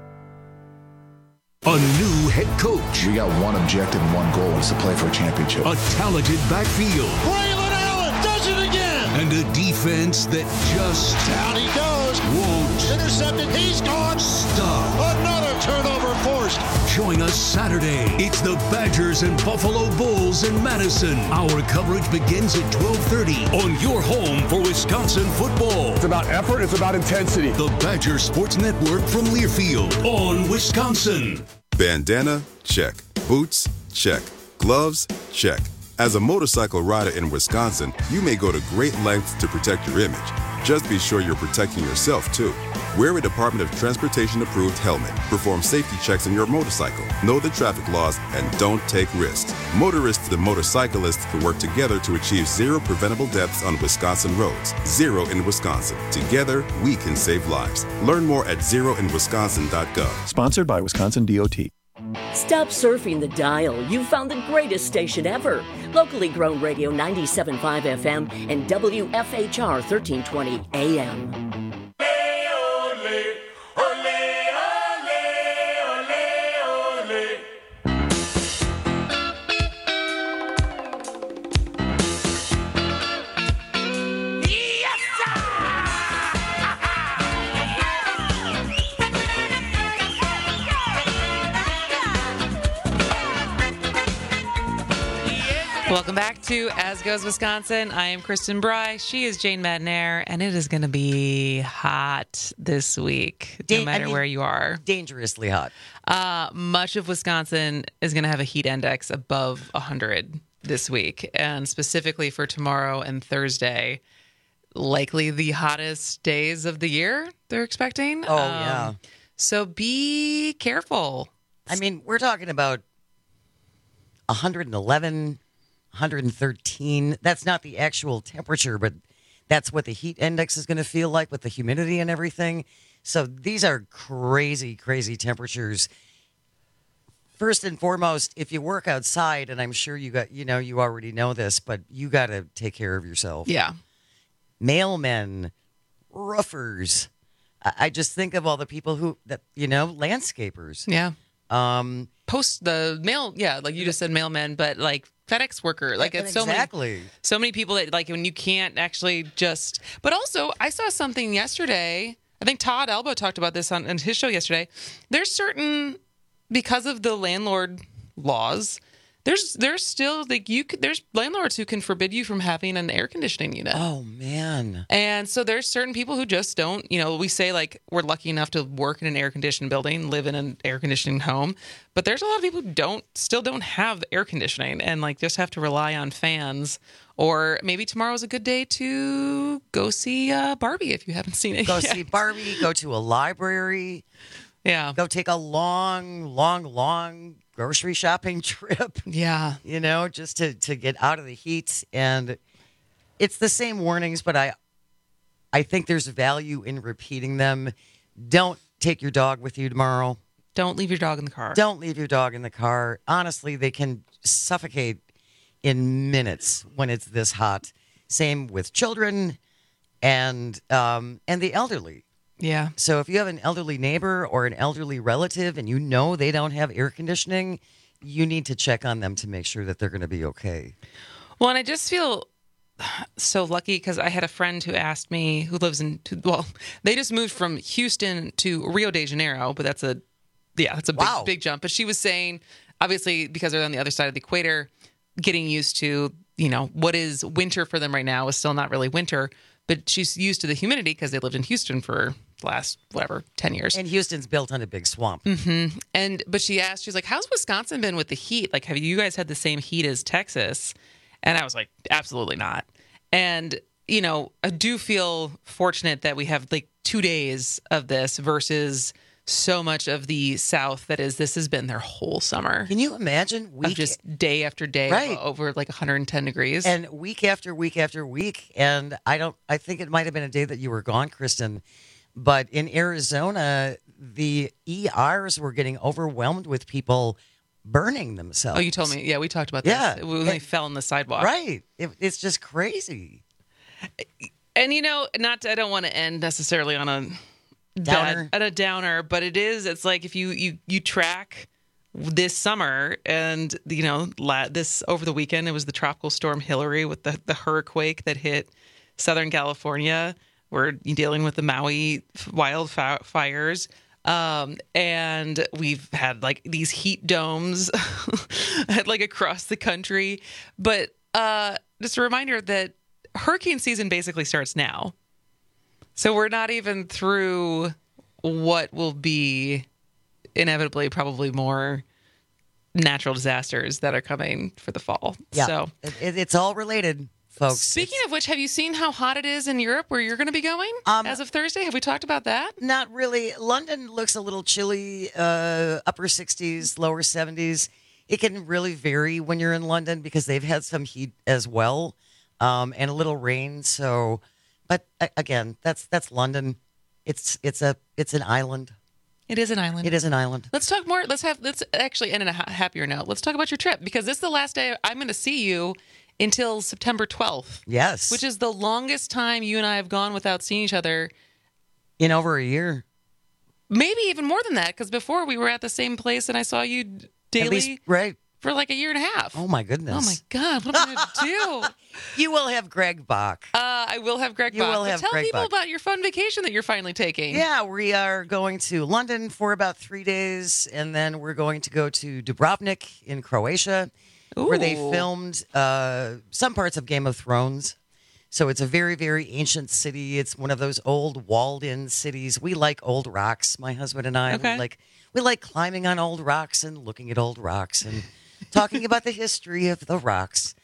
A new head coach. We got one objective and one goal, is to play for a championship. A talented backfield. Braylon Allen does it again. And a defense that just Down he goes. won't Intercepted. He's gone. stop. Another turnover forced. Join us Saturday. It's the Badgers and Buffalo Bulls in Madison. Our coverage begins at 12:30 on your home for Wisconsin football. It's about effort. It's about intensity. The Badger Sports Network from Learfield on Wisconsin. Bandana? Check. Boots? Check. Gloves? Check. As a motorcycle rider in Wisconsin, you may go to great lengths to protect your image. Just be sure you're protecting yourself, too. Wear a Department of Transportation-approved helmet. Perform safety checks on your motorcycle. Know the traffic laws and don't take risks. Motorists and motorcyclists can work together to achieve 0 preventable deaths on Wisconsin roads. 0 in Wisconsin. Together, we can save lives. Learn more at zeroinwisconsin.gov. Sponsored by Wisconsin DOT. Stop surfing the dial. You've found the greatest station ever. Locally grown radio 97.5 FM and WFHR 1320 AM. Welcome back to As Goes Wisconsin. I am Kristen Bry. She is Jane Madnair, and it is going to be hot this week, no matter where you are. Dangerously hot. Much of Wisconsin is going to have a heat index above 100 this week, and specifically for tomorrow and Thursday, likely the hottest days of the year they're expecting. Oh, yeah. So be careful. I mean, we're talking about 111, 113. That's not the actual temperature, but that's what the heat index is going to feel like with the humidity and everything. So these are crazy, crazy temperatures. First and foremost, if you work outside, and I'm sure you already know this, but you got to take care of yourself. Yeah. Mailmen, roofers. I just think of all the people landscapers. Yeah. Post the mail, yeah, like you just said, mailmen, but like FedEx worker, like it's so many people that like when you can't actually just. But also, I saw something yesterday. I think Todd Elbow talked about this on his show yesterday. There's certain, because of the landlord laws, there's still like there's landlords who can forbid you from having an air conditioning unit. Oh man! And so there's certain people who just don't. We say like we're lucky enough to work in an air conditioned building, live in an air conditioning home, but there's a lot of people who still don't have air conditioning and like just have to rely on fans. Or maybe tomorrow is a good day to go see Barbie if you haven't seen it. Go yet. see Barbie. Go to a library. Yeah. Go take a long grocery shopping trip. Yeah. Just to get out of the heat. And it's the same warnings, but I think there's value in repeating them. Don't take your dog with you tomorrow. Don't leave your dog in the car. Don't leave your dog in the car. Honestly, they can suffocate in minutes when it's this hot. Same with children and the elderly. Yeah. So if you have an elderly neighbor or an elderly relative and they don't have air conditioning, you need to check on them to make sure that they're going to be okay. Well, and I just feel so lucky because I had a friend who asked me, who lives they just moved from Houston to Rio de Janeiro, but that's a that's a big jump. But she was saying, obviously, because they're on the other side of the equator, getting used to, what is winter for them right now is still not really winter. But she's used to the humidity because they lived in Houston for the last, 10 years. And Houston's built on a big swamp. Mm-hmm. But she asked, she's like, how's Wisconsin been with the heat? Like, have you guys had the same heat as Texas? And I was like, absolutely not. And, I do feel fortunate that we have like 2 days of this versus so much of the South this has been their whole summer. Can you imagine? Of just day after day over like 110 degrees. And week after week after week. And I think it might have been a day that you were gone, Kristen. But in Arizona, the ERs were getting overwhelmed with people burning themselves. Oh, you told me. Yeah, we talked about this. Yeah. When they fell on the sidewalk. Right. It's just crazy. And, I don't want to end necessarily on a downer, but it's like if you track this summer and, this over the weekend, it was the tropical storm Hillary with the hurricane that hit Southern California. We're dealing with the Maui wildfires. And we've had like these heat domes like across the country. But just a reminder that hurricane season basically starts now. So we're not even through what will be inevitably probably more natural disasters that are coming for the fall. Yeah, so it's all related, folks. Speaking of which, have you seen how hot it is in Europe where you're going to be going as of Thursday? Have we talked about that? Not really. London looks a little chilly, upper 60s, lower 70s. It can really vary when you're in London because they've had some heat as well, and a little rain. So, but again, that's London. It's an island. It is an island. It is an island. Let's talk more. Let's actually end on a happier note. Let's talk about your trip because this is the last day I'm going to see you until September 12th. Yes. Which is the longest time you and I have gone without seeing each other. In over a year. Maybe even more than that because before we were at the same place and I saw you daily. At least, right. For like a year and a half. Oh, my goodness. Oh, my God. What am I going to do? You will have Greg Bach. I will have Greg Bach. You will have tell Greg people Bach. about your fun vacation that you're finally taking. Yeah, we are going to London for about 3 days, and then we're going to go to Dubrovnik in Croatia, where they filmed some parts of Game of Thrones. So it's a very, very ancient city. It's one of those old walled-in cities. We like old rocks, my husband and I. Okay. We like climbing on old rocks and looking at old rocks and talking about the history of the rocks.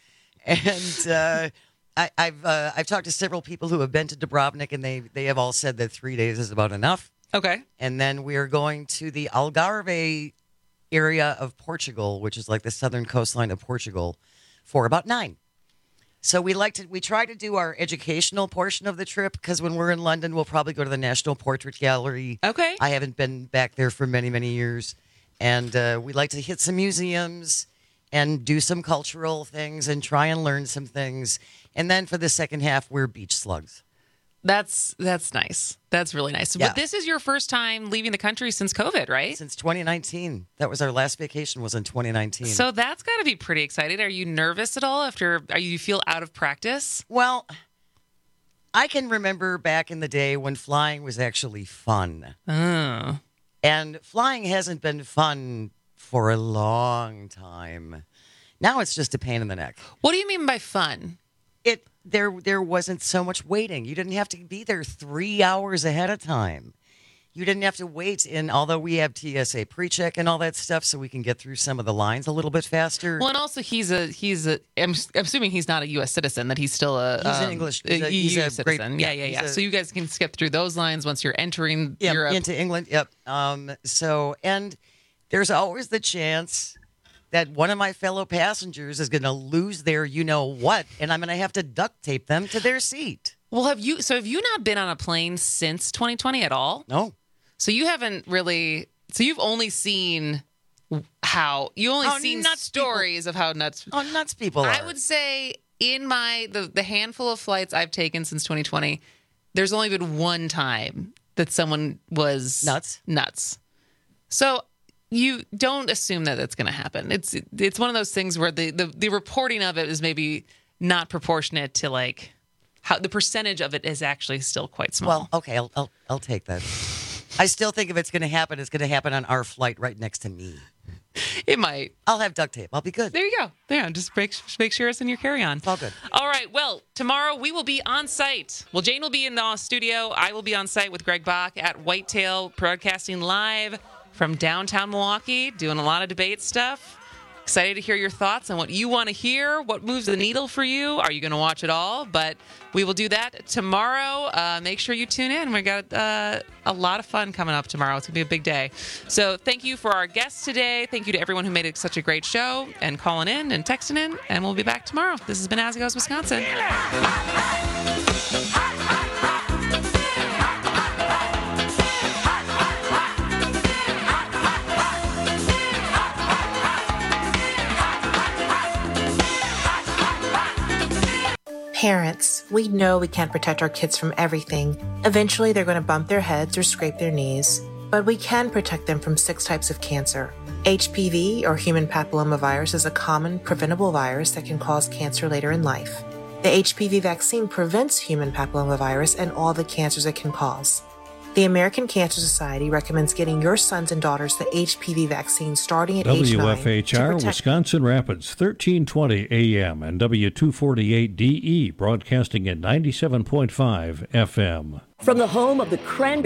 And I've talked to several people who have been to Dubrovnik, and they have all said that 3 days is about enough. Okay. And then we are going to the Algarve area of Portugal, which is like the southern coastline of Portugal, for about 9. So we try to do our educational portion of the trip because when we're in London, we'll probably go to the National Portrait Gallery. Okay. I haven't been back there for many, many years. And we like to hit some museums and do some cultural things and try and learn some things. And then for the second half, we're beach slugs. That's nice. That's really nice. Yeah. But this is your first time leaving the country since COVID, right? Since 2019. That was our last vacation was in 2019. So that's got to be pretty exciting. Are you nervous at all you feel out of practice? Well, I can remember back in the day when flying was actually fun. Oh. And flying hasn't been fun for a long time. Now it's just a pain in the neck. What do you mean by fun? There wasn't so much waiting. You didn't have to be there 3 hours ahead of time. You didn't have to wait although we have TSA pre-check and all that stuff so we can get through some of the lines a little bit faster. Well, and also I'm assuming he's not a U.S. citizen, that he's still he's an English, he's a great, citizen. Yeah. So you guys can skip through those lines once you're entering Europe. Into England. Yep. And there's always the chance that one of my fellow passengers is going to lose their you-know-what, and I'm going to have to duct tape them to their seat. Well, have you not been on a plane since 2020 at all? No. So you haven't really... So you've only seen how... You only seen stories of how nuts... Oh, nuts people are. I would say in the handful of flights I've taken since 2020, there's only been one time that someone was... Nuts. So... You don't assume that that's going to happen. It's one of those things where the reporting of it is maybe not proportionate to like how the percentage of it is actually still quite small. Well, okay, I'll take that. I still think if it's going to happen, it's going to happen on our flight right next to me. It might. I'll have duct tape. I'll be good. There you go. There, just make sure it's in your carry-on. It's all good. All right. Well, tomorrow we will be on site. Well, Jane will be in the studio. I will be on site with Greg Bach at Whitetail, broadcasting live from downtown Milwaukee, doing a lot of debate stuff. Excited to hear your thoughts on what you want to hear. What moves the needle for you? Are you going to watch it all? But we will do that tomorrow. Make sure you tune in. We got a lot of fun coming up tomorrow. It's going to be a big day. So thank you for our guests today. Thank you to everyone who made it such a great show and calling in and texting in. And we'll be back tomorrow. This has been As It Goes, Wisconsin. Parents, we know we can't protect our kids from everything. Eventually, they're going to bump their heads or scrape their knees. But we can protect them from 6 types of cancer. HPV, or human papillomavirus, is a common preventable virus that can cause cancer later in life. The HPV vaccine prevents human papillomavirus and all the cancers it can cause. The American Cancer Society recommends getting your sons and daughters the HPV vaccine starting at age 9. WFHR, Wisconsin Rapids, 1320 AM and W248DE, broadcasting at 97.5 FM. From the home of the Cranberry